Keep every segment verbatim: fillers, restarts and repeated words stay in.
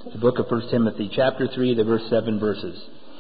The book of First Timothy, chapter three, the verse seven verses.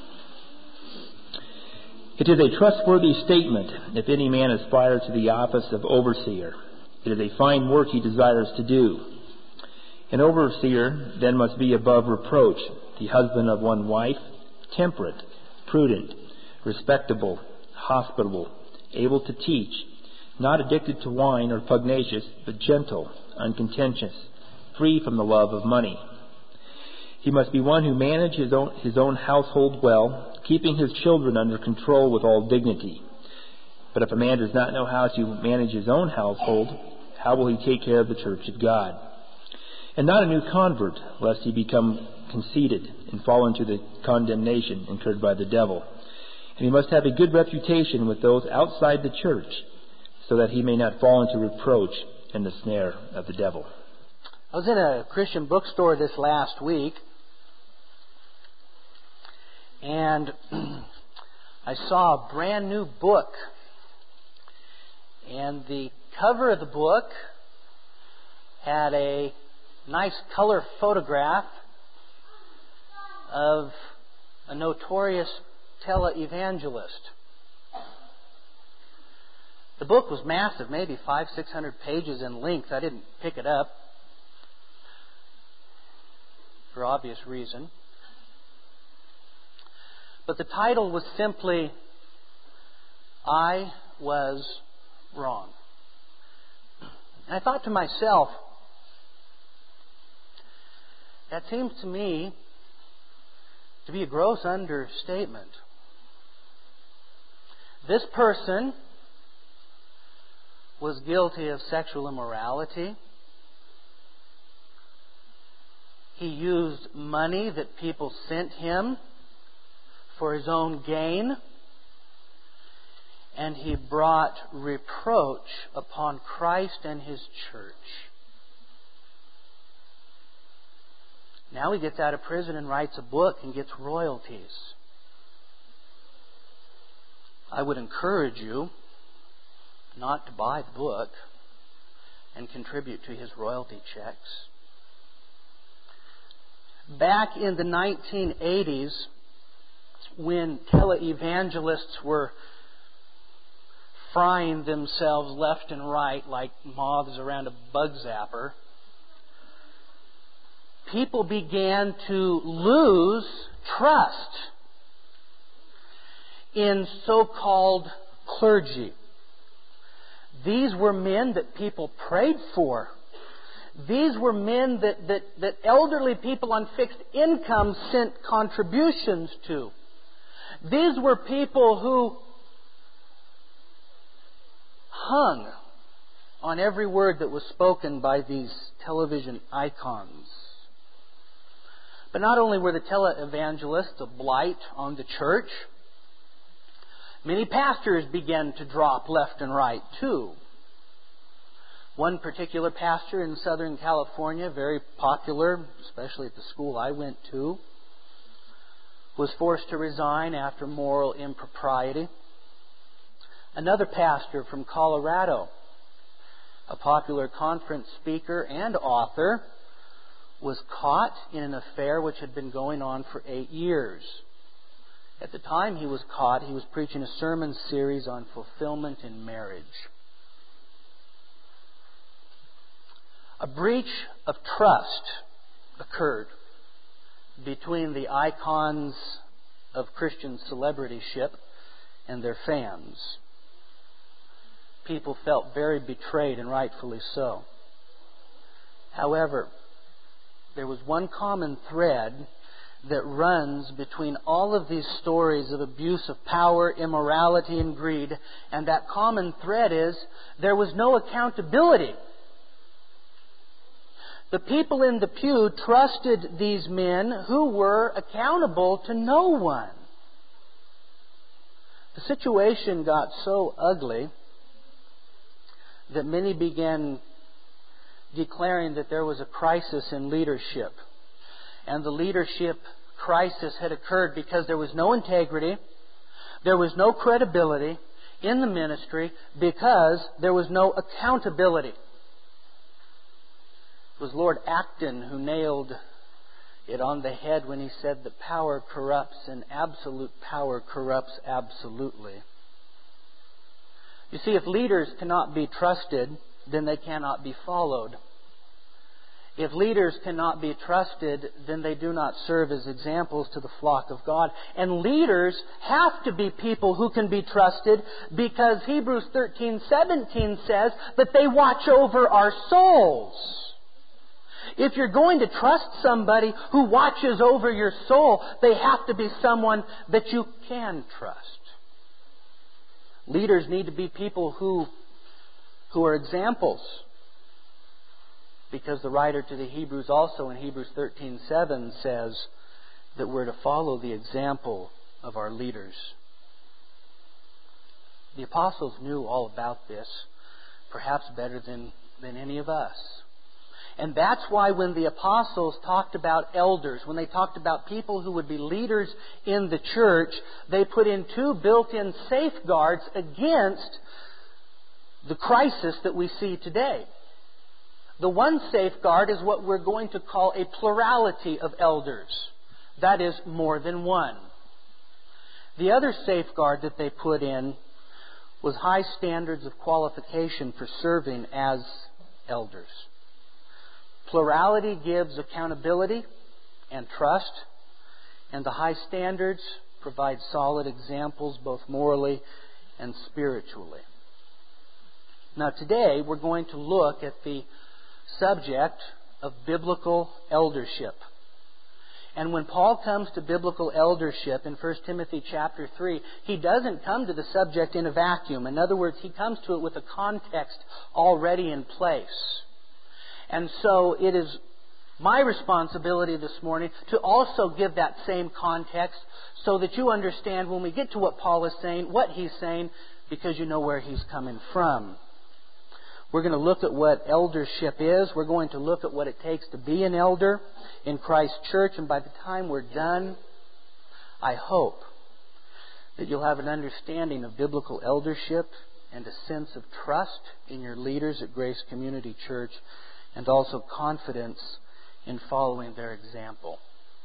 It is a trustworthy statement if any man aspires to the office of overseer. It is a fine work he desires to do. An overseer then must be above reproach, the husband of one wife, temperate, prudent, respectable, hospitable, able to teach, not addicted to wine or pugnacious, but gentle, uncontentious, free from the love of money. He must be one who manages his own, his own household well, keeping his children under control with all dignity. But if a man does not know how to manage his own household, how will he take care of the church of God? And not a new convert, lest he become conceited and fall into the condemnation incurred by the devil. And he must have a good reputation with those outside the church, so that he may not fall into reproach and the snare of the devil. I was in a Christian bookstore this last week, and I saw a brand new book. And the cover of the book had a nice color photograph of a notorious televangelist. The book was massive, maybe five, six hundred pages in length. I didn't pick it up for obvious reason. But the title was simply, I Was Wrong. And I thought to myself, that seems to me to be a gross understatement. This person was guilty of sexual immorality. He used money that people sent him for his own gain, and he brought reproach upon Christ and His church. Now he gets out of prison and writes a book and gets royalties. I would encourage you not to buy the book and contribute to his royalty checks. Back in the nineteen eighties, when televangelists were frying themselves left and right like moths around a bug zapper, people began to lose trust in so-called clergy. These were men that people prayed for. These were men that, that, that elderly people on fixed income sent contributions to. These were people who hung on every word that was spoken by these television icons. But not only were the televangelists a blight on the church, many pastors began to drop left and right too. One particular pastor in Southern California, very popular, especially at the school I went to, was forced to resign after moral impropriety. Another pastor from Colorado, a popular conference speaker and author, was caught in an affair which had been going on for eight years. At the time he was caught, he was preaching a sermon series on fulfillment in marriage. A breach of trust occurred between the icons of Christian celebrityship and their fans. People felt very betrayed, and rightfully so. However, there was one common thread that runs between all of these stories of abuse of power, immorality, and greed, and that common thread is there was no accountability. The people in the pew trusted these men who were accountable to no one. The situation got so ugly that many began declaring that there was a crisis in leadership. And the leadership crisis had occurred because there was no integrity, there was no credibility in the ministry, because there was no accountability. It was Lord Acton who nailed it on the head when he said that power corrupts and absolute power corrupts absolutely. You see, if leaders cannot be trusted, then they cannot be followed. If leaders cannot be trusted, then they do not serve as examples to the flock of God. And leaders have to be people who can be trusted, because Hebrews thirteen seventeen says that they watch over our souls. If you're going to trust somebody who watches over your soul, they have to be someone that you can trust. Leaders need to be people who, who are examples. Because the writer to the Hebrews also in Hebrews thirteen seven says that we're to follow the example of our leaders. The apostles knew all about this, perhaps better than, than any of us. And that's why when the apostles talked about elders, when they talked about people who would be leaders in the church, they put in two built-in safeguards against the crisis that we see today. The one safeguard is what we're going to call a plurality of elders. That is, more than one. The other safeguard that they put in was high standards of qualification for serving as elders. Plurality gives accountability and trust, and the high standards provide solid examples both morally and spiritually. Now today we're going to look at the subject of biblical eldership. And when Paul comes to biblical eldership in First Timothy chapter three, he doesn't come to the subject in a vacuum. In other words, he comes to it with a context already in place. And so it is my responsibility this morning to also give that same context so that you understand when we get to what Paul is saying, what he's saying, because you know where he's coming from. We're going to look at what eldership is. We're going to look at what it takes to be an elder in Christ's church. And by the time we're done, I hope that you'll have an understanding of biblical eldership and a sense of trust in your leaders at Grace Community Church, and also confidence in following their example.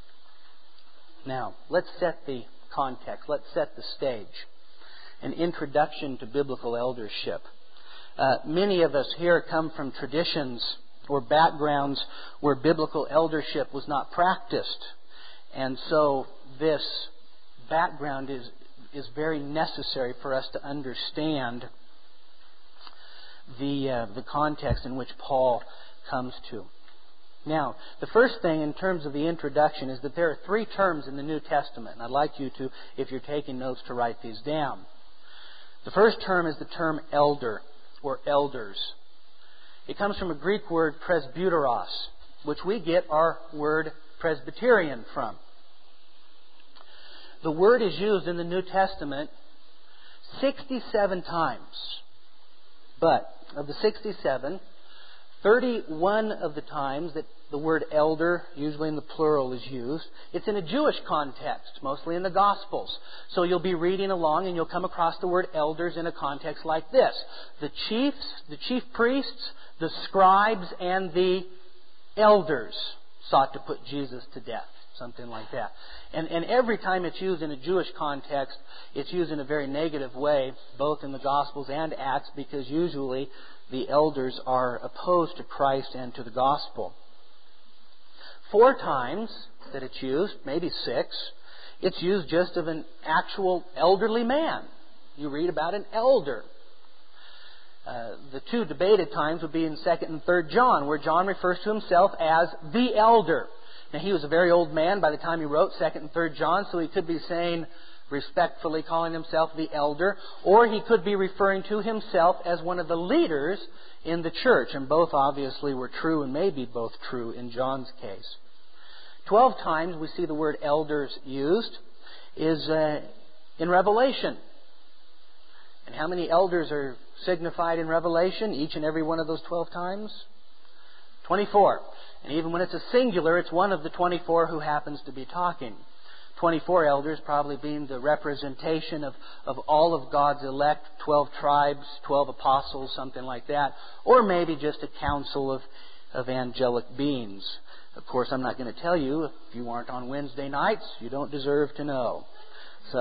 Now, let's set the context. Let's set the stage. An introduction to biblical eldership. Uh, many of us here come from traditions or backgrounds where biblical eldership was not practiced. And so this background is, is very necessary for us to understand the, uh, the context in which Paul comes to. Now, the first thing in terms of the introduction is that there are three terms in the New Testament. And I'd like you to, if you're taking notes, to write these down. The first term is the term elder, or elders. It comes from a Greek word, presbyteros, which we get our word Presbyterian from. The word is used in the New Testament sixty-seven times. But of the sixty-seven, thirty-one of the times that the word elder, usually in the plural, is used, it's in a Jewish context, mostly in the Gospels. So you'll be reading along and you'll come across the word elders in a context like this. The chiefs, the chief priests, the scribes, and the elders sought to put Jesus to death. Something like that. And, and every time it's used in a Jewish context, it's used in a very negative way, both in the Gospels and Acts, because usually the elders are opposed to Christ and to the gospel. Four times that it's used, maybe six, it's used just of an actual elderly man. You read about an elder. Uh, the two debated times would be in Second and Third John, where John refers to himself as the elder. Now, he was a very old man by the time he wrote Second and Third John, so he could be saying, respectfully calling himself the elder, or he could be referring to himself as one of the leaders in the church, and both obviously were true and may be both true in John's case. Twelve times we see the word elders used is uh, in Revelation. And how many elders are signified in Revelation, each and every one of those twelve times? Twenty-four. And even when it's a singular, it's one of the twenty-four who happens to be talking. twenty-four elders probably being the representation of, of all of God's elect, twelve tribes, twelve apostles, something like that. Or maybe just a council of, of angelic beings. Of course, I'm not going to tell you. If you aren't on Wednesday nights, you don't deserve to know. So,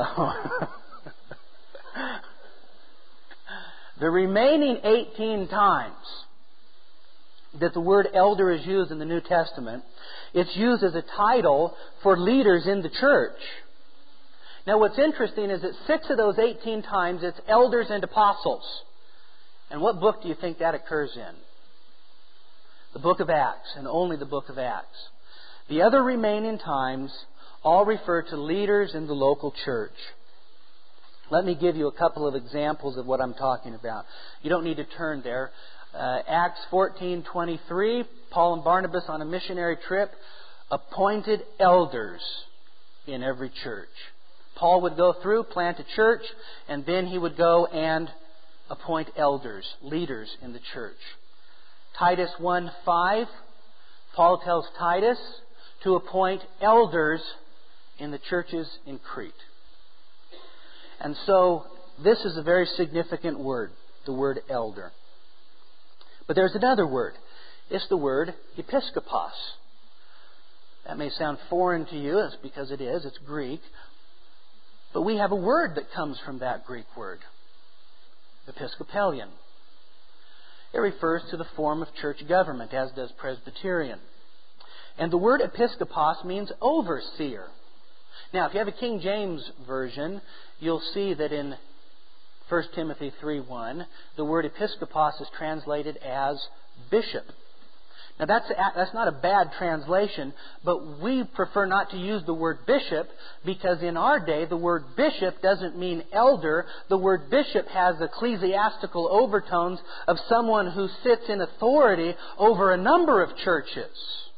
the remaining eighteen times that the word elder is used in the New Testament, it's used as a title for leaders in the church. Now, what's interesting is that six of those eighteen times it's elders and apostles. And what book do you think that occurs in? The book of Acts, and only the book of Acts. The other remaining times all refer to leaders in the local church. Let me give you a couple of examples of what I'm talking about. You don't need to turn there. Uh, Acts fourteen twenty-three, Paul and Barnabas on a missionary trip appointed elders in every church. Paul would go through, plant a church, and then he would go and appoint elders, leaders in the church. Titus one five, Paul tells Titus to appoint elders in the churches in Crete. And so, this is a very significant word, the word elder. But there's another word. It's the word episkopos. That may sound foreign to you, it's because it is, it's Greek. But we have a word that comes from that Greek word, Episcopalian. It refers to the form of church government, as does Presbyterian. And the word episkopos means overseer. Now, if you have a King James version, you'll see that in First Timothy three one, the word episkopos is translated as bishop. Now, that's, that's not a bad translation, but we prefer not to use the word bishop because in our day, the word bishop doesn't mean elder. The word bishop has ecclesiastical overtones of someone who sits in authority over a number of churches.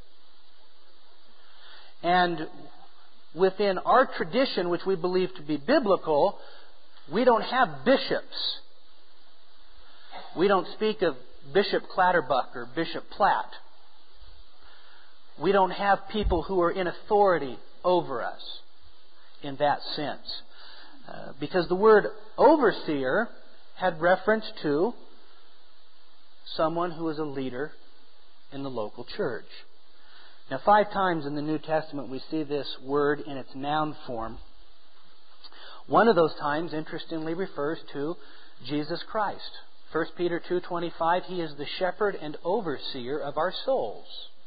And within our tradition, which we believe to be biblical, we don't have bishops. We don't speak of Bishop Clatterbuck or Bishop Platt. We don't have people who are in authority over us in that sense. Uh, because the word overseer had reference to someone who is a leader in the local church. Now, five times in the New Testament we see this word in its noun form. One of those times, interestingly, refers to Jesus Christ. First Peter two twenty-five, He is the shepherd and overseer of our souls.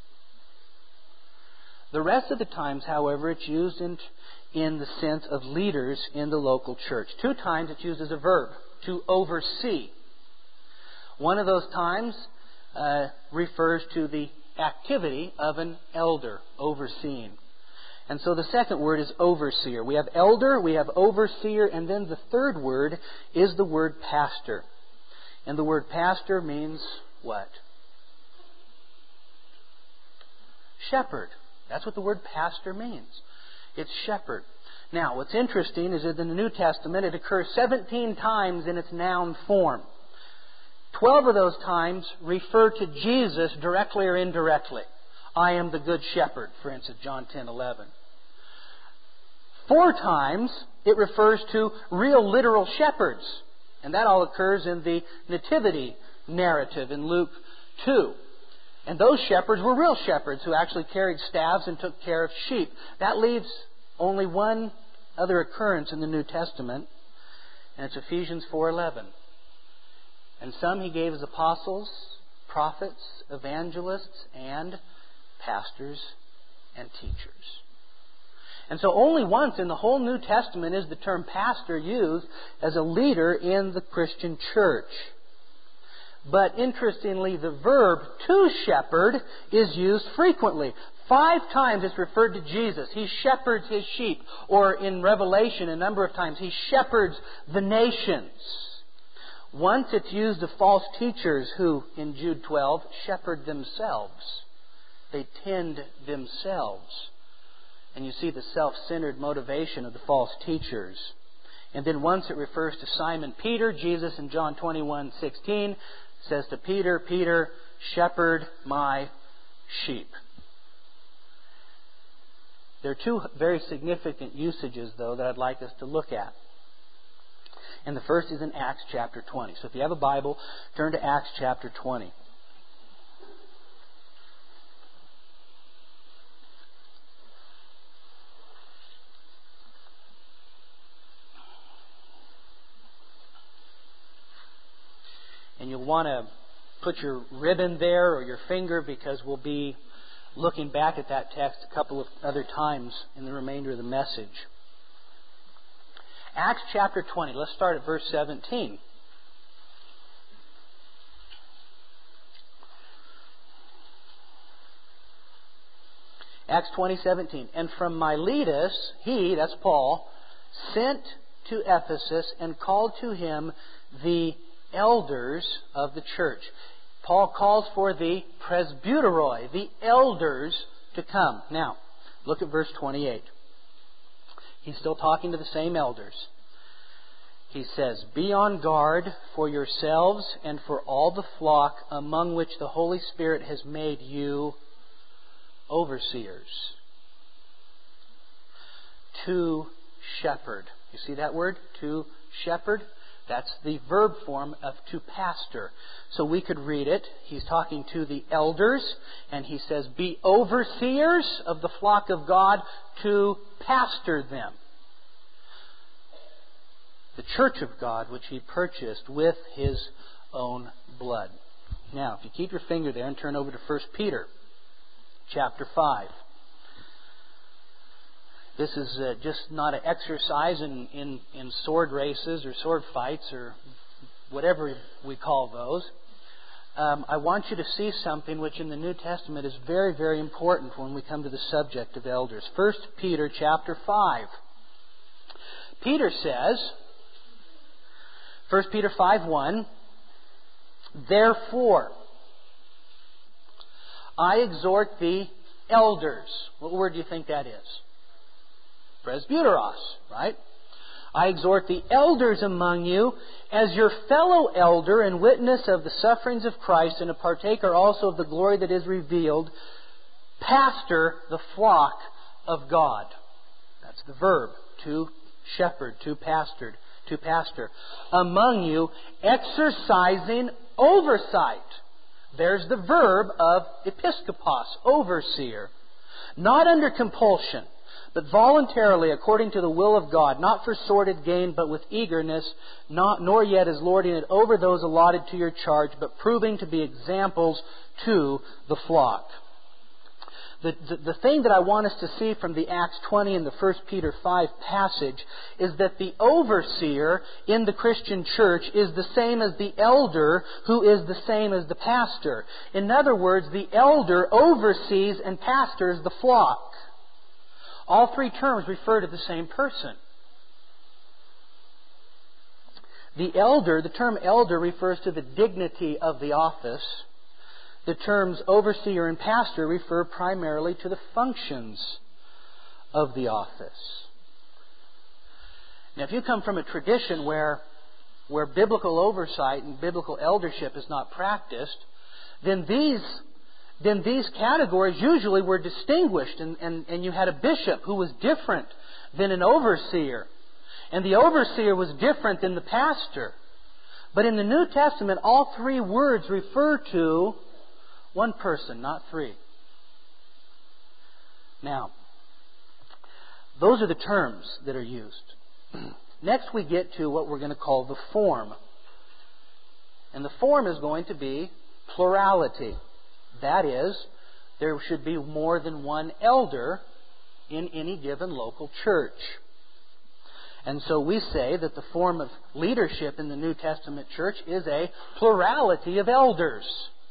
The rest of the times, however, it's used in, in the sense of leaders in the local church. Two times it's used as a verb, to oversee. One of those times uh, refers to the activity of an elder, overseeing. And so the second word is overseer. We have elder, we have overseer, and then the third word is the word pastor. And the word pastor means what? Shepherd. That's what the word pastor means. It's shepherd. Now, what's interesting is that in the New Testament it occurs seventeen times in its noun form. Twelve of those times refer to Jesus directly or indirectly. I am the good shepherd, for instance, John ten eleven. Four times it refers to real literal shepherds. And that all occurs in the nativity narrative in Luke two. And those shepherds were real shepherds who actually carried staffs and took care of sheep. That leaves only one other occurrence in the New Testament, and it's Ephesians four eleven. And some He gave as apostles, prophets, evangelists, and pastors and teachers. And so only once in the whole New Testament is the term pastor used as a leader in the Christian church. But interestingly, the verb to shepherd is used frequently. Five times it's referred to Jesus. He shepherds His sheep. Or in Revelation, a number of times, He shepherds the nations. Once it's used of false teachers who, in Jude twelve, shepherd themselves. They tend themselves. And you see the self-centered motivation of the false teachers. And then once it refers to Simon Peter. Jesus in John twenty-one sixteen says to Peter, Peter, shepherd my sheep. There are two very significant usages, though, that I'd like us to look at. And the first is in Acts chapter twenty. So if you have a Bible, turn to Acts chapter twenty. you'll want to put your ribbon there or your finger, because we'll be looking back at that text a couple of other times in the remainder of the message. Acts chapter twenty. Let's start at verse seventeen. Acts twenty seventeen. And from Miletus, he, that's Paul, sent to Ephesus and called to him the elders of the church. Paul calls for the presbyteroi, the elders, to come. Now, look at verse twenty-eight. He's still talking to the same elders. He says, "Be on guard for yourselves and for all the flock among which the Holy Spirit has made you overseers, to shepherd." You see that word? To shepherd? That's the verb form of to pastor. So we could read it. He's talking to the elders, and he says, "Be overseers of the flock of God, to pastor them." The church of God, which he purchased with his own blood. Now, if you keep your finger there and turn over to First Peter chapter five. This is uh, just not an exercise in, in, in sword races or sword fights or whatever we call those. Um, I want you to see something which in the New Testament is very, very important when we come to the subject of elders. First Peter chapter five. Peter says, First Peter five one, "Therefore, I exhort the elders." What word do you think that is? Presbyteros, right? "I exhort the elders among you as your fellow elder and witness of the sufferings of Christ, and a partaker also of the glory that is revealed, pastor the flock of God." That's the verb, to shepherd, to pastored, to pastor. "Among you, exercising oversight." There's the verb of episkopos, overseer. "Not under compulsion, but voluntarily according to the will of God, not for sordid gain, but with eagerness, not nor yet as lording it over those allotted to your charge, but proving to be examples to the flock." The, the, the thing that I want us to see from the Acts twenty and the First Peter five passage is that the overseer in the Christian church is the same as the elder, who is the same as the pastor. In other words, the elder oversees and pastors the flock. All three terms refer to the same person. The elder, the term elder refers to the dignity of the office. The terms overseer and pastor refer primarily to the functions of the office. Now, if you come from a tradition where, where biblical oversight and biblical eldership is not practiced, then these, then these categories usually were distinguished, and, and, and you had a bishop who was different than an overseer. And the overseer was different than the pastor. But in the New Testament, all three words refer to one person, not three. Now, those are the terms that are used. Next we get to what we're going to call the form. And the form is going to be plurality. That is, there should be more than one elder in any given local church. And so we say that the form of leadership in the New Testament church is a plurality of elders.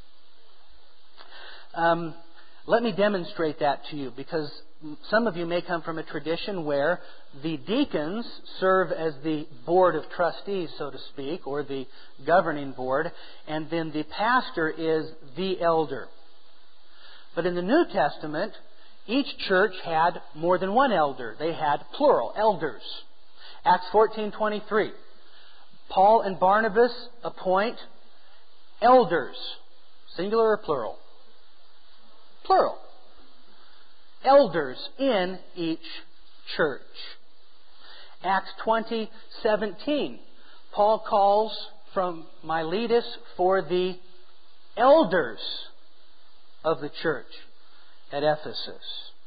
Um, let me demonstrate that to you, because some of you may come from a tradition where the deacons serve as the board of trustees, so to speak, or the governing board, and then the pastor is the elder. But in the New Testament, each church had more than one elder. They had plural, elders. Acts fourteen twenty-three. Paul and Barnabas appoint elders. Singular or plural? Plural. Elders in each church. Acts twenty seventeen. Paul calls from Miletus for the elders of the church at Ephesus.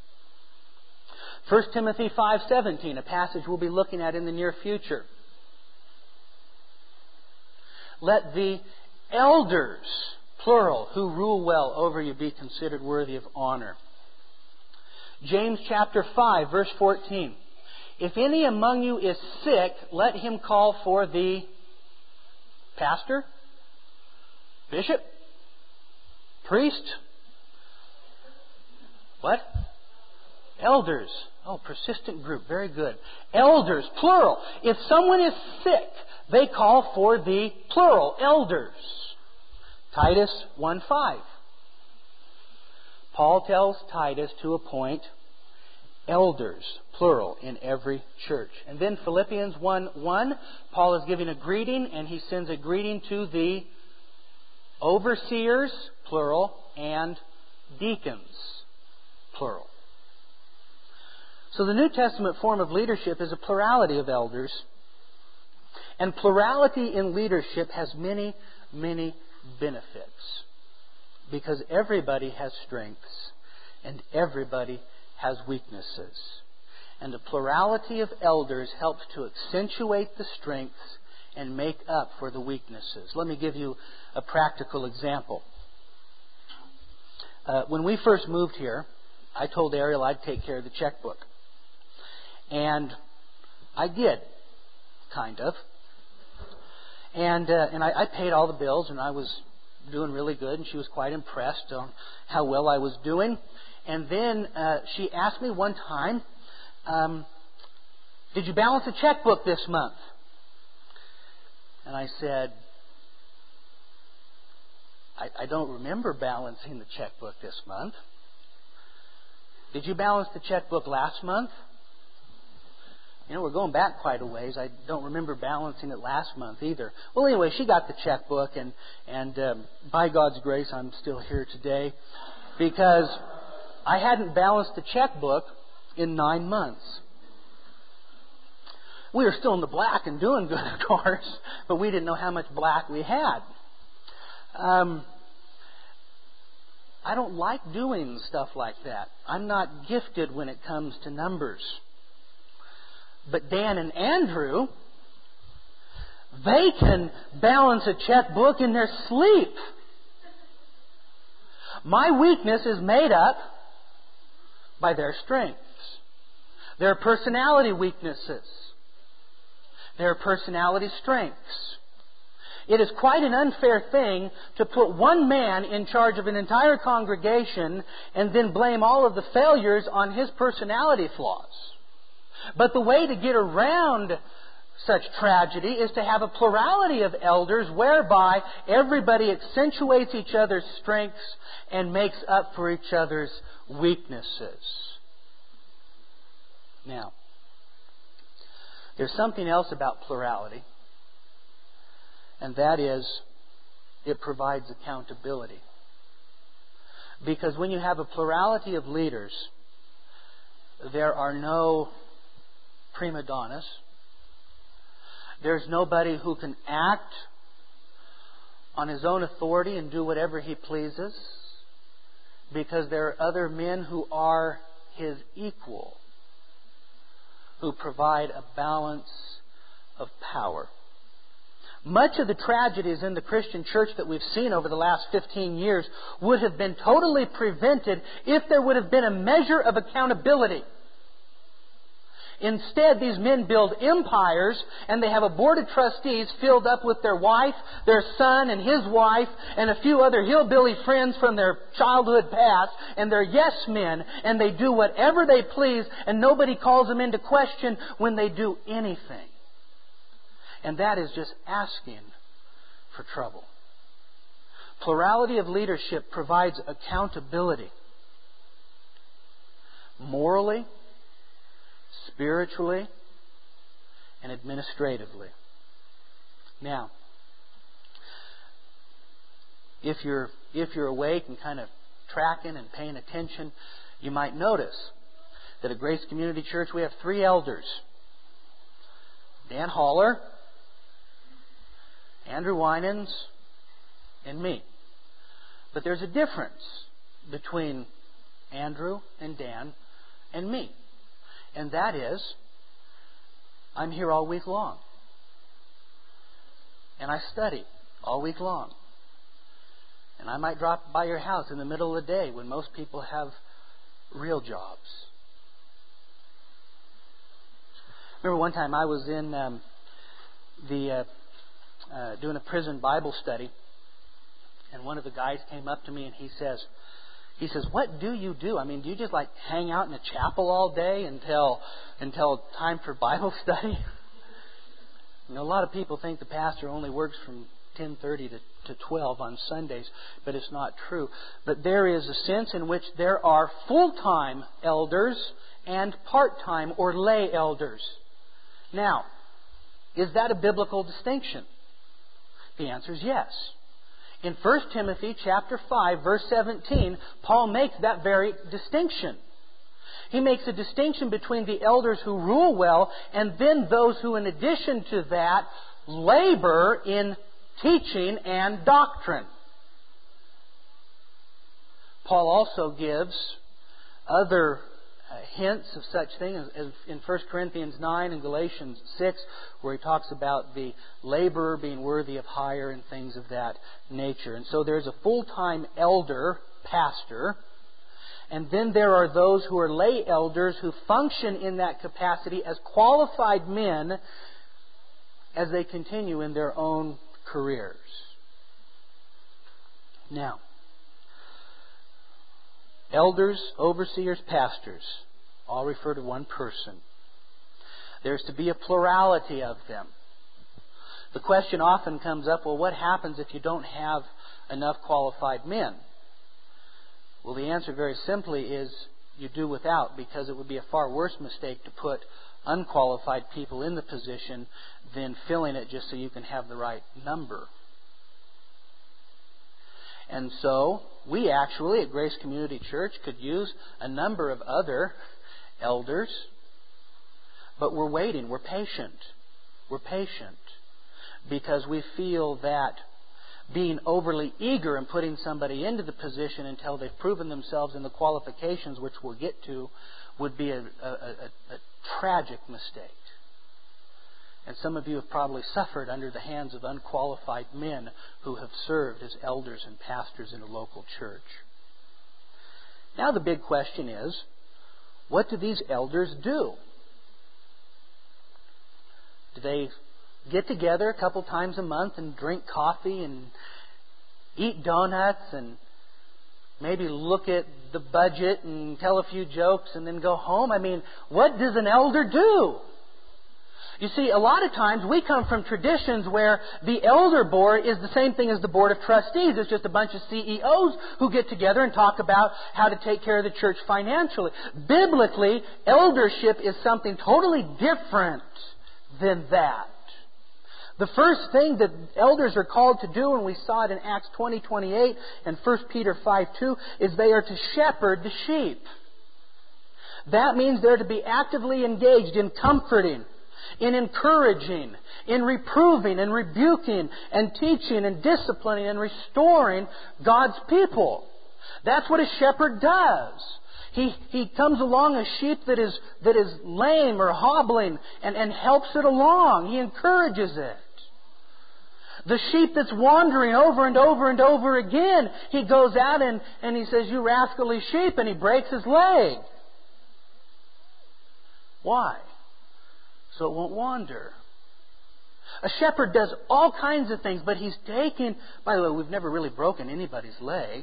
First Timothy five seventeen, a passage we'll be looking at in the near future. Let the elders, plural, who rule well over you, be considered worthy of honor. James chapter five, verse fourteen. If any among you is sick, let him call for the pastor, bishop, priest, what? Elders. Oh, persistent group. Very good. Elders, plural. If someone is sick, they call for the plural, elders. Titus one five. Paul tells Titus to appoint elders, plural, in every church. And then Philippians one one, Paul is giving a greeting, and he sends a greeting to the overseers, plural, and deacons, plural. So the New Testament form of leadership is a plurality of elders. And plurality in leadership has many, many benefits. Because everybody has strengths and everybody has weaknesses. And a plurality of elders helps to accentuate the strengths and make up for the weaknesses. Let me give you a practical example. Uh, when we first moved here, I told Ariel I'd take care of the checkbook. And I did, kind of. And uh, and I, I paid all the bills, and I was doing really good, and she was quite impressed on how well I was doing. And then uh, she asked me one time, um, did you balance the checkbook this month? And I said, I, I don't remember balancing the checkbook this month. Did you balance the checkbook last month? You know, we're going back quite a ways. I don't remember balancing it last month either. Well, anyway, she got the checkbook, and, and um, by God's grace, I'm still here today because I hadn't balanced the checkbook in nine months. We were still in the black and doing good, of course, but we didn't know how much black we had. Um, I don't like doing stuff like that. I'm not gifted when it comes to numbers. But Dan and Andrew, they can balance a checkbook in their sleep. My weakness is made up by their strengths. Their personality weaknesses. Their personality strengths. It is quite an unfair thing to put one man in charge of an entire congregation and then blame all of the failures on his personality flaws. But the way to get around such tragedy is to have a plurality of elders whereby everybody accentuates each other's strengths and makes up for each other's weaknesses. Now, there's something else about plurality, and that is it provides accountability. Because when you have a plurality of leaders, there are no prima donnas. There's nobody who can act on his own authority and do whatever he pleases, because there are other men who are his equal, who provide a balance of power. Much of the tragedies in the Christian church that we've seen over the last fifteen years would have been totally prevented if there would have been a measure of accountability. Instead, these men build empires, and they have a board of trustees filled up with their wife, their son, and his wife, and a few other hillbilly friends from their childhood past, and they're yes men, and they do whatever they please, and nobody calls them into question when they do anything. And that is just asking for trouble. Plurality of leadership provides accountability. Morally, spiritually, and administratively. Now, if you're if you're awake and kind of tracking and paying attention, you might notice that at Grace Community Church we have three elders. Dan Haller, Andrew Winans, and me. But there's a difference between Andrew and Dan and me. And that is, I'm here all week long. And I study all week long. And I might drop by your house in the middle of the day when most people have real jobs. Remember one time I was in um, the uh, uh, doing a prison Bible study, and one of the guys came up to me and he says, he says, "What do you do? I mean, do you just like hang out in a chapel all day until until time for Bible study?" You know, a lot of people think the pastor only works from ten thirty to, to twelve on Sundays, but it's not true. But there is a sense in which there are full-time elders and part-time or lay elders. Now, is that a biblical distinction? The answer is yes. In First Timothy chapter five, verse seventeen, Paul makes that very distinction. He makes a distinction between the elders who rule well and then those who, in addition to that, labor in teaching and doctrine. Paul also gives other uh, hints of such things as in First Corinthians nine and Galatians six, where he talks about the laborer being worthy of hire and things of that nature. And so there's a full-time elder, pastor, and then there are those who are lay elders who function in that capacity as qualified men as they continue in their own careers. Now, elders, overseers, pastors all refer to one person. There's to be a plurality of them. The question often comes up, well, what happens if you don't have enough qualified men? Well, the answer very simply is you do without, because it would be a far worse mistake to put unqualified people in the position than filling it just so you can have the right number. And so, we actually at Grace Community Church could use a number of other elders, but we're waiting, we're patient. We're patient because we feel that being overly eager in putting somebody into the position until they've proven themselves in the qualifications, which we'll get to, would be a, a, a, a tragic mistake. And some of you have probably suffered under the hands of unqualified men who have served as elders and pastors in a local church. Now the big question is, what do these elders do? Do they get together a couple times a month and drink coffee and eat donuts and maybe look at the budget and tell a few jokes and then go home? I mean, what does an elder do? You see, a lot of times we come from traditions where the elder board is the same thing as the board of trustees. It's just a bunch of C E Os who get together and talk about how to take care of the church financially. Biblically, eldership is something totally different than that. The first thing that elders are called to do, and we saw it in Acts twenty twenty-eight and First Peter five two, is they are to shepherd the sheep. That means they're to be actively engaged in comforting, in encouraging, in reproving and rebuking and teaching and disciplining and restoring God's people. That's what a shepherd does. He, he comes along a sheep that is, that is lame or hobbling and, and helps it along. He encourages it. The sheep that's wandering over and over and over again, he goes out and, and he says, "You rascally sheep," and he breaks his leg. Why? So it won't wander. A shepherd does all kinds of things, but he's taking... By the way, we've never really broken anybody's leg.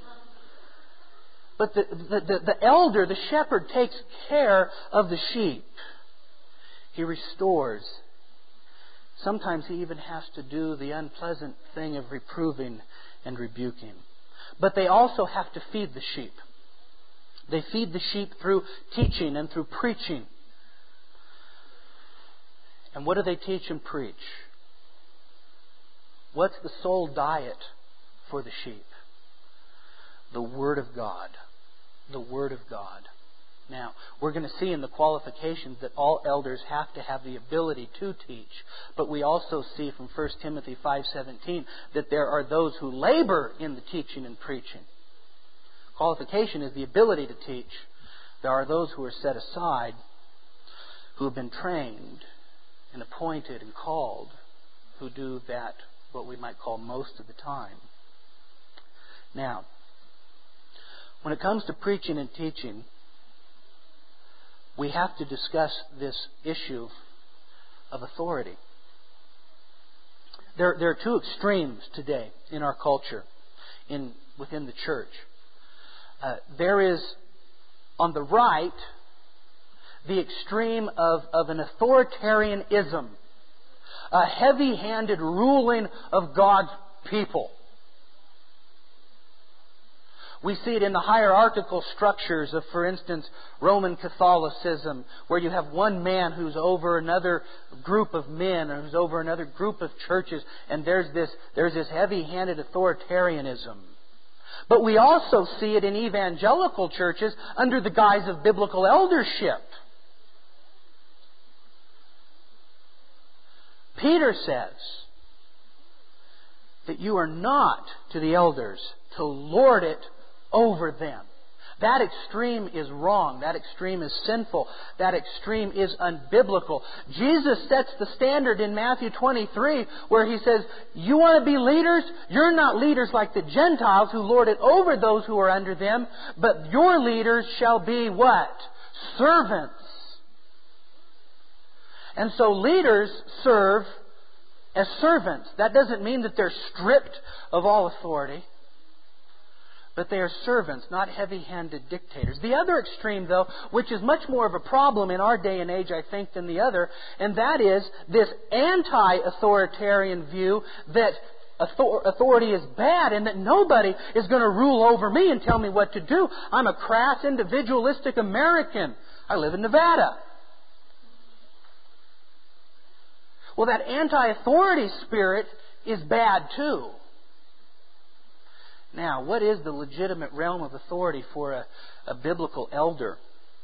But the, the, the, the elder, the shepherd, takes care of the sheep. He restores. Sometimes he even has to do the unpleasant thing of reproving and rebuking. But they also have to feed the sheep. They feed the sheep through teaching and through preaching. And what do they teach and preach? What's the sole diet for the sheep? The Word of God. The Word of God. Now, we're going to see in the qualifications that all elders have to have the ability to teach. But we also see from First Timothy five seventeen that there are those who labor in the teaching and preaching. Qualification is the ability to teach. There are those who are set aside, who have been trained and appointed and called, who do that, what we might call most of the time. Now, when it comes to preaching and teaching, we have to discuss this issue of authority. There, there are two extremes today in our culture, in within the church. Uh, there is, on the right, the extreme of, of an authoritarianism, a heavy-handed ruling of God's people. We see it in the hierarchical structures of, for instance, Roman Catholicism, where you have one man who's over another group of men, or who's over another group of churches, and there's this, there's this heavy-handed authoritarianism. But we also see it in evangelical churches under the guise of biblical eldership. Peter says that you are not to the elders to lord it over them. That extreme is wrong. That extreme is sinful. That extreme is unbiblical. Jesus sets the standard in Matthew twenty-three where He says, you want to be leaders? You're not leaders like the Gentiles who lord it over those who are under them, but your leaders shall be what? Servants. And so leaders serve as servants. That doesn't mean that they're stripped of all authority. But they are servants, not heavy-handed dictators. The other extreme, though, which is much more of a problem in our day and age, I think, than the other, and that is this anti-authoritarian view that authority is bad and that nobody is going to rule over me and tell me what to do. I'm a crass, individualistic American. I live in Nevada. Well, that anti-authority spirit is bad, too. Now, what is the legitimate realm of authority for a, a biblical elder?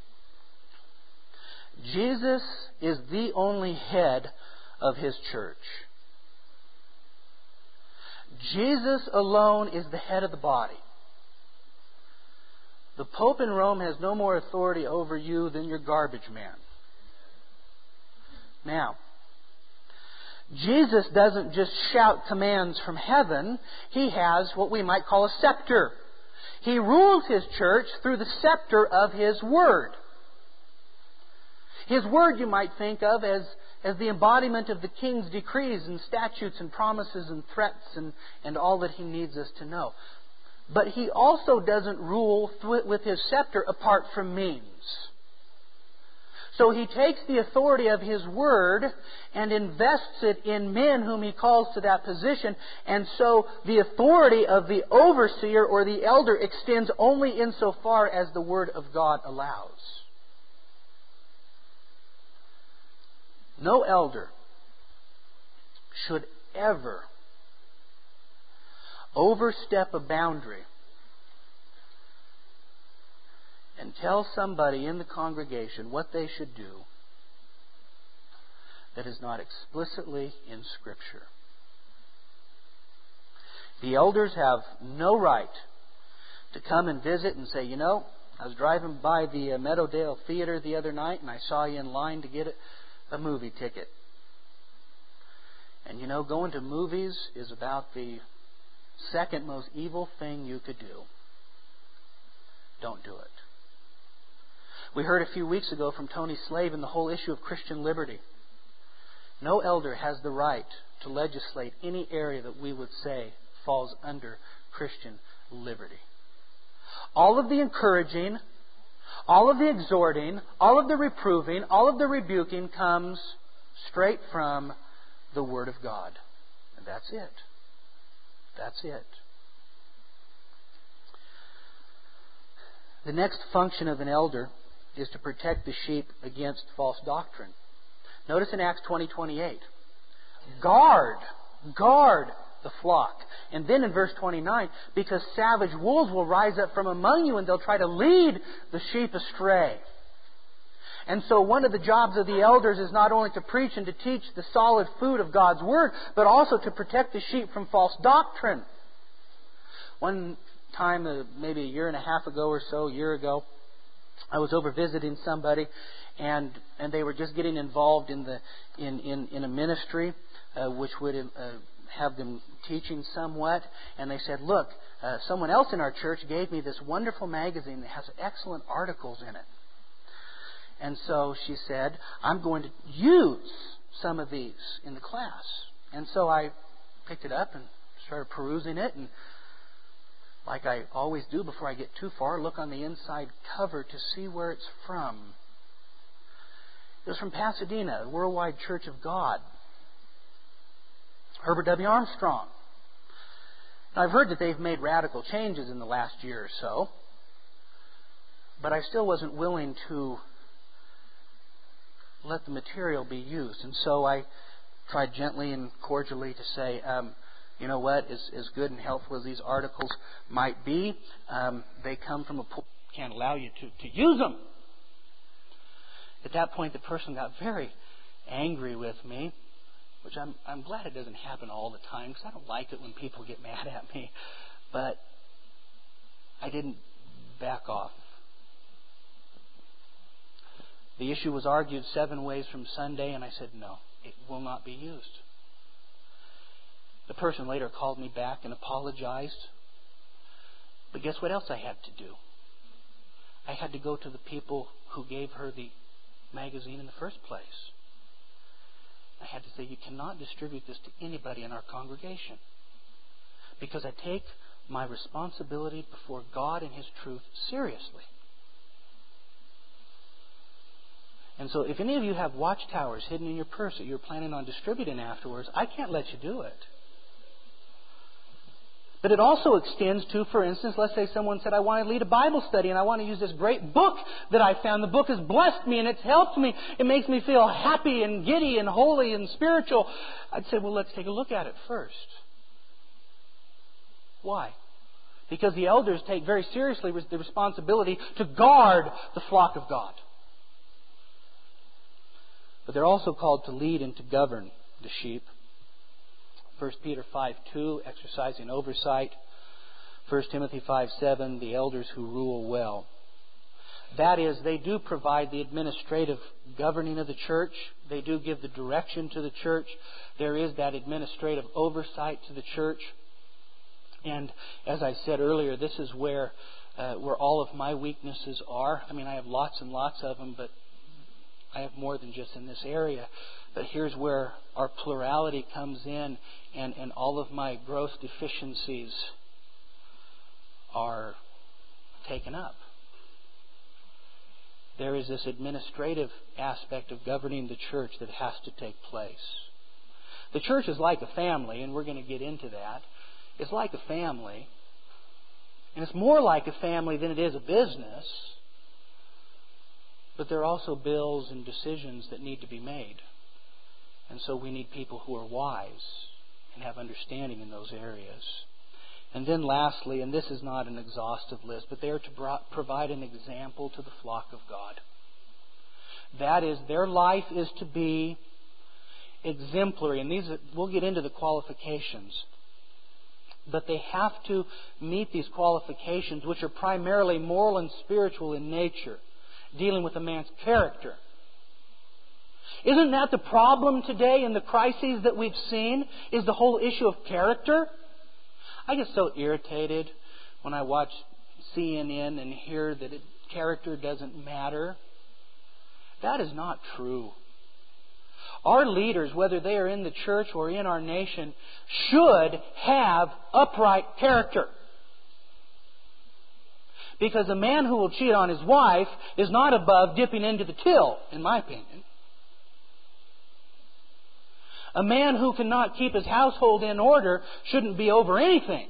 Jesus is the only head of His church. Jesus alone is the head of the body. The Pope in Rome has no more authority over you than your garbage man. Now, Jesus doesn't just shout commands from heaven. He has what we might call a scepter. He rules His church through the scepter of His Word. His Word you might think of as, as the embodiment of the King's decrees and statutes and promises and threats and, and all that He needs us to know. But He also doesn't rule with His scepter apart from means. So He takes the authority of His Word and invests it in men whom He calls to that position. And so the authority of the overseer or the elder extends only insofar as the Word of God allows. No elder should ever overstep a boundary and tell somebody in the congregation what they should do that is not explicitly in Scripture. The elders have no right to come and visit and say, you know, I was driving by the Meadowdale Theater the other night and I saw you in line to get a movie ticket. And you know, going to movies is about the second most evil thing you could do. Don't do it. We heard a few weeks ago from Tony Slave in the whole issue of Christian liberty. No elder has the right to legislate any area that we would say falls under Christian liberty. All of the encouraging, all of the exhorting, all of the reproving, all of the rebuking comes straight from the Word of God. And that's it. That's it. The next function of an elder is to protect the sheep against false doctrine. Notice in Acts twenty twenty-eight, guard, guard the flock. And then in verse twenty-nine, because savage wolves will rise up from among you and they'll try to lead the sheep astray. And so one of the jobs of the elders is not only to preach and to teach the solid food of God's Word, but also to protect the sheep from false doctrine. One time, uh, maybe a year and a half ago or so, a year ago, I was over visiting somebody, and and they were just getting involved in the in in, in a ministry uh, which would uh, have them teaching somewhat, and they said, look, uh, someone else in our church gave me this wonderful magazine that has excellent articles in it. And so she said, I'm going to use some of these in the class. And so I picked it up and started perusing it, and like I always do before I get too far, look on the inside cover to see where it's from. It was from Pasadena, the Worldwide Church of God. Herbert W. Armstrong. Now, I've heard that they've made radical changes in the last year or so, but I still wasn't willing to let the material be used. And so I tried gently and cordially to say, um, you know what, as, as good and helpful as these articles might be, um, they come from a pool. Can't allow you to, to use them. At that point, the person got very angry with me, which I'm, I'm glad it doesn't happen all the time, because I don't like it when people get mad at me. But I didn't back off. The issue was argued seven ways from Sunday, and I said, no, it will not be used. The person later called me back and apologized. But guess what else I had to do? I had to go to the people who gave her the magazine in the first place. I had to say, you cannot distribute this to anybody in our congregation, because I take my responsibility before God and His truth seriously. And so if any of you have watchtowers hidden in your purse that you're planning on distributing afterwards, I can't let you do it. But it also extends to, for instance, let's say someone said, I want to lead a Bible study and I want to use this great book that I found. The book has blessed me and it's helped me. It makes me feel happy and giddy and holy and spiritual. I'd say, well, let's take a look at it first. Why? Because the elders take very seriously the responsibility to guard the flock of God. But they're also called to lead and to govern the sheep. First Peter five two, exercising oversight. First Timothy five seven, the elders who rule well. That is, they do provide the administrative governing of the church. They do give the direction to the church. There is that administrative oversight to the church. And as I said earlier, this is where uh, where all of my weaknesses are. I mean, I have lots and lots of them, but I have more than just in this area. But here's where our plurality comes in, and, and all of my gross deficiencies are taken up. There is this administrative aspect of governing the church that has to take place. The church is like a family, and we're going to get into that. It's like a family, and it's more like a family than it is a business. But there are also bills and decisions that need to be made. And so we need people who are wise and have understanding in those areas. And then lastly, and this is not an exhaustive list, but they are to bro- provide an example to the flock of God. That is, their life is to be exemplary. And these are, we'll get into the qualifications. But they have to meet these qualifications, which are primarily moral and spiritual in nature, dealing with a man's character. Isn't that the problem today in the crises that we've seen? Is the whole issue of character? I get so irritated when I watch C N N and hear that it, character doesn't matter. That is not true. Our leaders, whether they are in the church or in our nation, should have upright character. Because a man who will cheat on his wife is not above dipping into the till, in my opinion. A man who cannot keep his household in order shouldn't be over anything.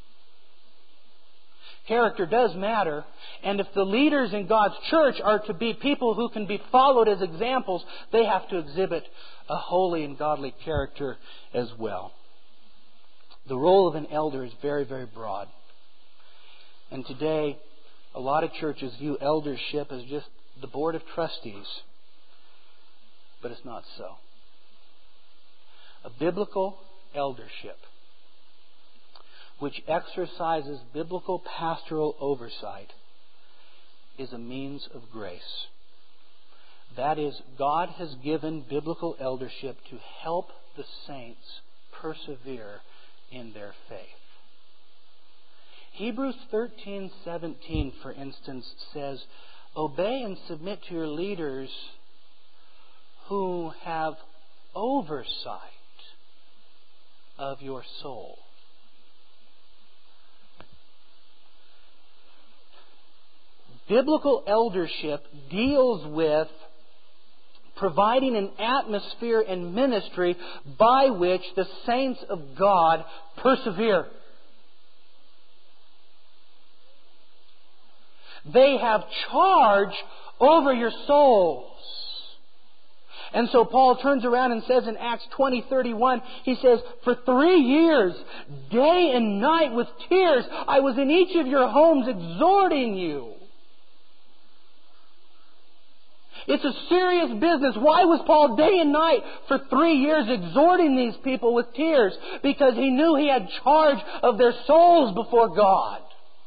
Character does matter. And if the leaders in God's church are to be people who can be followed as examples, they have to exhibit a holy and godly character as well. The role of an elder is very, very broad. And today, a lot of churches view eldership as just the board of trustees. But it's not so. A biblical eldership, which exercises biblical pastoral oversight, is a means of grace. That is, God has given biblical eldership to help the saints persevere in their faith. Hebrews thirteen seventeen, for instance, says, "Obey and submit to your leaders who have oversight of your soul." Biblical eldership deals with providing an atmosphere and ministry by which the saints of God persevere. They have charge over your souls. And so Paul turns around and says in Acts twenty thirty-one, he says, "For three years, day and night with tears, I was in each of your homes exhorting you." It's a serious business. Why was Paul day and night for three years exhorting these people with tears? Because he knew he had charge of their souls before God.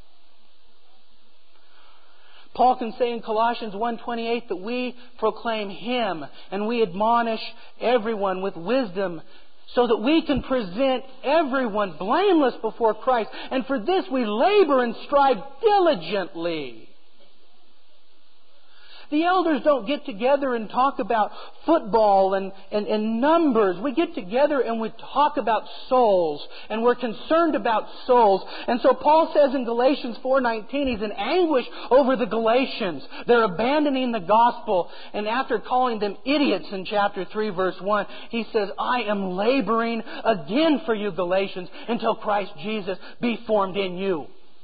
Paul can say in Colossians one twenty-eight that we proclaim Him and we admonish everyone with wisdom so that we can present everyone blameless before Christ. And for this we labor and strive diligently. The elders don't get together and talk about football and, and, and numbers. We get together and we talk about souls. And we're concerned about souls. And so Paul says in Galatians four nineteen, he's in anguish over the Galatians. They're abandoning the gospel. And after calling them idiots in chapter three verse one, he says, "I am laboring again for you, Galatians, until Christ Jesus be formed in you."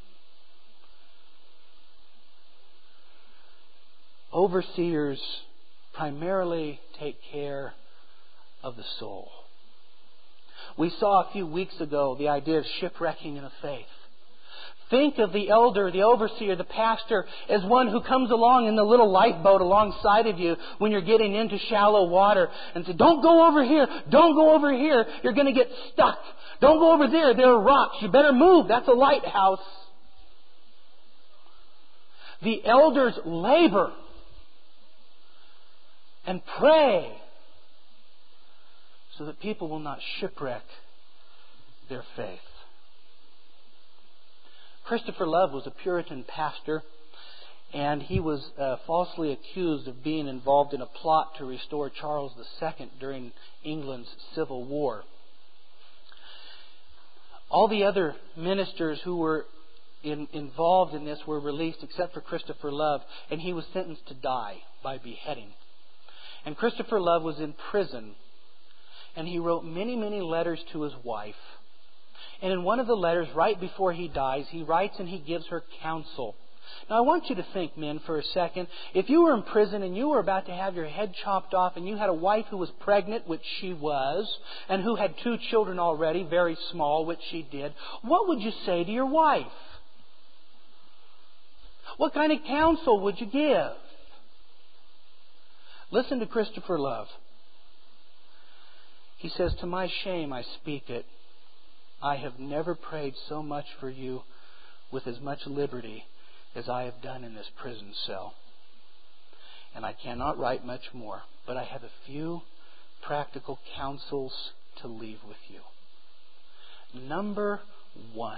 Overseers primarily take care of the soul. We saw a few weeks ago the idea of shipwrecking in the faith. Think of the elder, the overseer, the pastor as one who comes along in the little lifeboat alongside of you when you're getting into shallow water and say, "Don't go over here, don't go over here, you're going to get stuck. Don't go over there, there are rocks, you better move, that's a lighthouse." The elders labor and pray so that people will not shipwreck their faith. Christopher Love was a Puritan pastor, and he was uh, falsely accused of being involved in a plot to restore Charles the Second during England's Civil War. All the other ministers who were in, involved in this were released except for Christopher Love, and he was sentenced to die by beheading. And Christopher Love was in prison, and he wrote many, many letters to his wife. And in one of the letters, right before he dies, he writes and he gives her counsel. Now I want you to think, men, for a second, if you were in prison and you were about to have your head chopped off and you had a wife who was pregnant, which she was, and who had two children already, very small, which she did, what would you say to your wife? What kind of counsel would you give? Listen to Christopher Love. He says, "To my shame I speak it. I have never prayed so much for you with as much liberty as I have done in this prison cell. And I cannot write much more, but I have a few practical counsels to leave with you. Number one,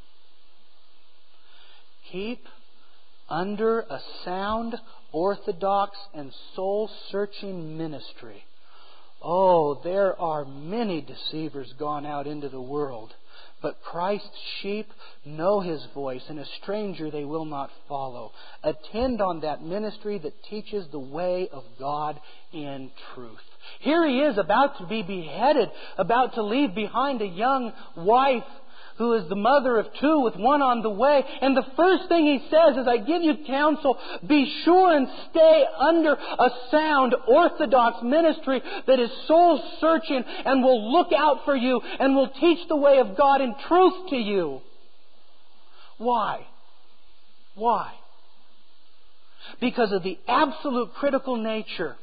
keep under a sound, orthodox, and soul-searching ministry. Oh, there are many deceivers gone out into the world, but Christ's sheep know His voice, and a stranger they will not follow. Attend on that ministry that teaches the way of God in truth." Here he is about to be beheaded, about to leave behind a young wife who is the mother of two with one on the way. And the first thing he says is, "I give you counsel, be sure and stay under a sound, orthodox ministry that is soul-searching and will look out for you and will teach the way of God in truth to you." Why? Why? Because of the absolute critical nature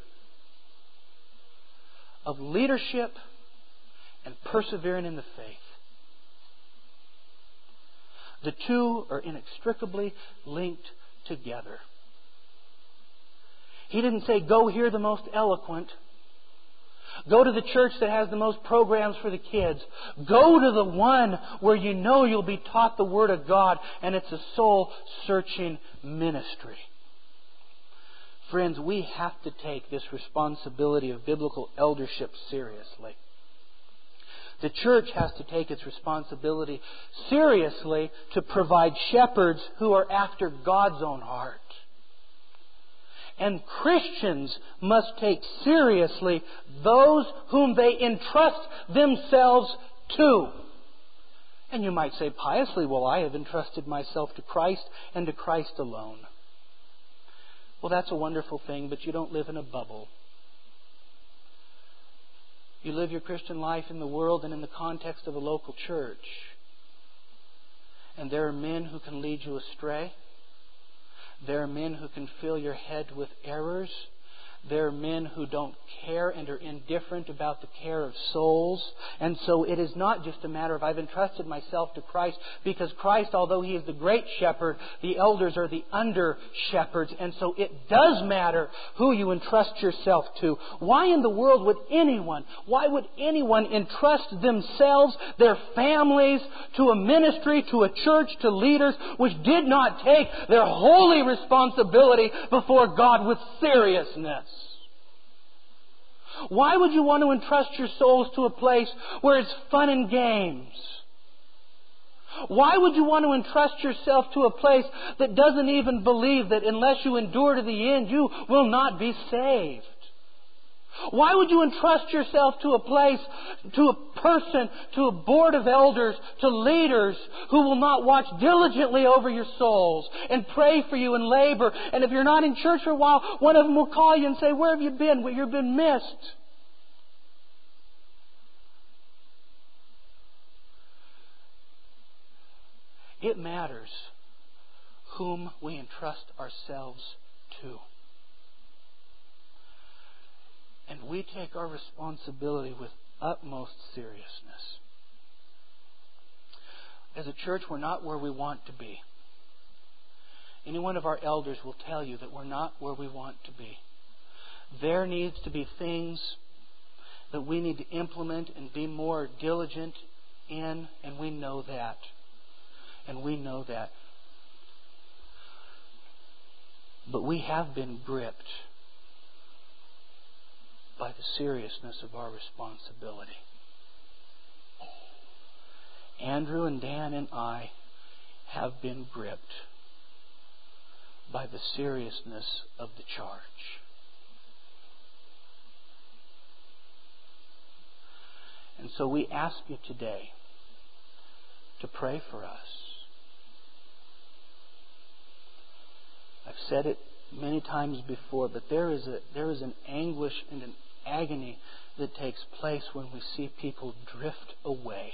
of leadership and persevering in the faith. The two are inextricably linked together. He didn't say, "Go hear the most eloquent." Go to the church that has the most programs for the kids. Go to the one where you know you'll be taught the Word of God and it's a soul-searching ministry. Friends, we have to take this responsibility of biblical eldership seriously. The church has to take its responsibility seriously to provide shepherds who are after God's own heart. And Christians must take seriously those whom they entrust themselves to. And you might say piously, well, I have entrusted myself to Christ and to Christ alone. Well, that's a wonderful thing, but you don't live in a bubble. You live your Christian life in the world and in the context of a local church. And there are men who can lead you astray. There are men who can fill your head with errors. There are men who don't care and are indifferent about the care of souls. And so it is not just a matter of I've entrusted myself to Christ, because Christ, although He is the great shepherd, the elders are the under shepherds. And so it does matter who you entrust yourself to. Why in the world would anyone, why would anyone entrust themselves, their families, to a ministry, to a church, to leaders which did not take their holy responsibility before God with seriousness? Why would you want to entrust your souls to a place where it's fun and games? Why would you want to entrust yourself to a place that doesn't even believe that unless you endure to the end, you will not be saved? Why would you entrust yourself to a place, to a person, to a board of elders, to leaders who will not watch diligently over your souls and pray for you and labor? And if you're not in church for a while, one of them will call you and say, where have you been? Well, you've been missed. It matters whom we entrust ourselves to. And we take our responsibility with utmost seriousness. As a church, we're not where we want to be. Any one of our elders will tell you that we're not where we want to be. There needs to be things that we need to implement and be more diligent in, and we know that. And we know that. But we have been gripped by the seriousness of our responsibility. Andrew and Dan and I have been gripped by the seriousness of the charge. And so we ask you today to pray for us. I've said it many times before, but there is a there is an anguish and an agony that takes place when we see people drift away.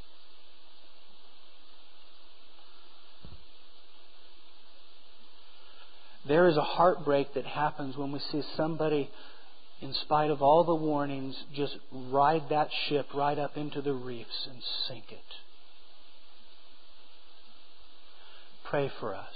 There is a heartbreak that happens when we see somebody, in spite of all the warnings, just ride that ship right up into the reefs and sink it. Pray for us.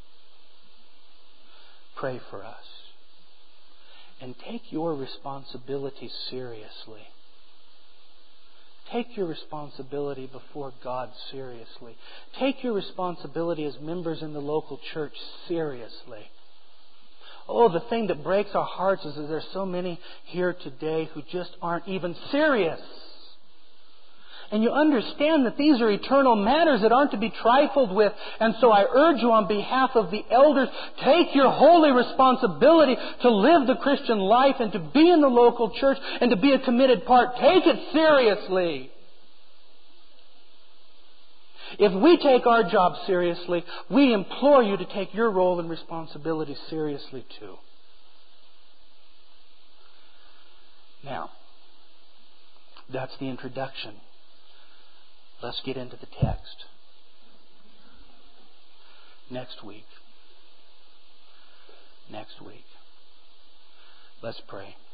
Pray for us. And take your responsibility seriously. Take your responsibility before God seriously. Take your responsibility as members in the local church seriously. Oh, the thing that breaks our hearts is that there's so many here today who just aren't even serious. And you understand that these are eternal matters that aren't to be trifled with. And so I urge you on behalf of the elders, take your holy responsibility to live the Christian life and to be in the local church and to be a committed part. Take it seriously. If we take our job seriously, we implore you to take your role and responsibility seriously too. Now, that's the introduction. Let's get into the text. Next week. Next week. Let's pray.